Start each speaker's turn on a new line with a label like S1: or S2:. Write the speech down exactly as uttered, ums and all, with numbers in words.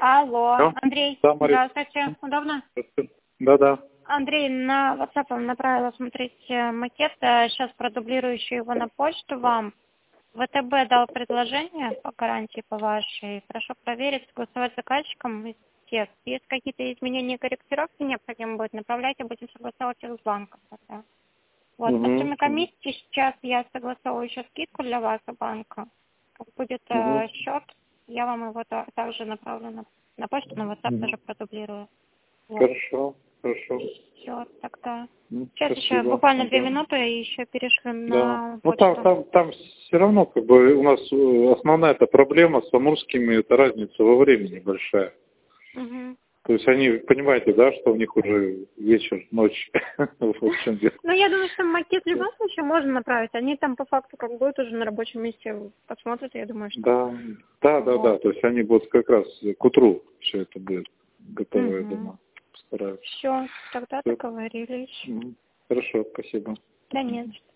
S1: Алло,
S2: Да?
S1: Андрей,
S2: Да, Мария.
S1: здравствуйте. Удобно?
S2: Да-да.
S1: Андрей, на WhatsApp вам направила смотреть э, макет, э, сейчас продублирующий его на почту вам. ВТБ дал предложение по гарантии по вашей. Прошу проверить, согласовать с заказчиком из тех. Если какие-то изменения и корректировки необходимы будут, направляйте, будем согласовывать их с банком. Тогда. Вот,
S2: Угу.
S1: по сумме комиссии сейчас я согласовываю еще скидку для вас у банка. Как будет э,
S2: Угу.
S1: счет, я вам его та- также направлю на, на почту, на WhatsApp
S2: Угу.
S1: тоже продублирую. Вот.
S2: Хорошо, хорошо.
S1: Все, тогда.
S2: Ну,
S1: Сейчас еще
S2: спасибо.
S1: буквально две
S2: Да.
S1: минуты и еще перешлем
S2: Да.
S1: на
S2: Ну
S1: почту.
S2: там, там, там все равно как бы у нас э, основная эта проблема с амурскими, это разница во времени большая.
S1: Мгм.
S2: То есть они, понимаете, да, что у них уже вечер, ночь. Вот в чем дело.
S1: Ну, я думаю, что макет в любом случае можно направить. Они там по факту как будут уже на рабочем месте посмотрят, я думаю, что...
S2: Да, да, да, да.
S1: Вот.
S2: То есть они будут как раз к утру все это будет готово, я
S1: Мгм.
S2: думаю. Постараются.
S1: Все, тогда
S2: Всё.
S1: договорились.
S2: Мгм. Хорошо, спасибо.
S1: Да нет.